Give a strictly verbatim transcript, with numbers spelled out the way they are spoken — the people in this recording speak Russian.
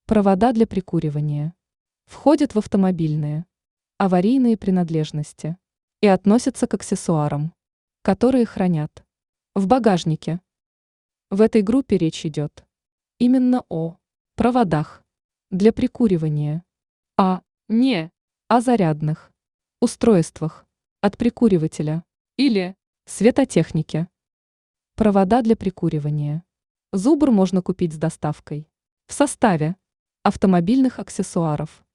Провода для прикуривания входят в автомобильные, аварийные принадлежности и относятся к аксессуарам, которые хранят в багажнике. В этой группе речь идет именно о проводах для прикуривания, а не о зарядных устройствах от прикуривателя или светотехнике. Провода для прикуривания. Зубр можно купить с доставкой в составе автомобильных аксессуаров.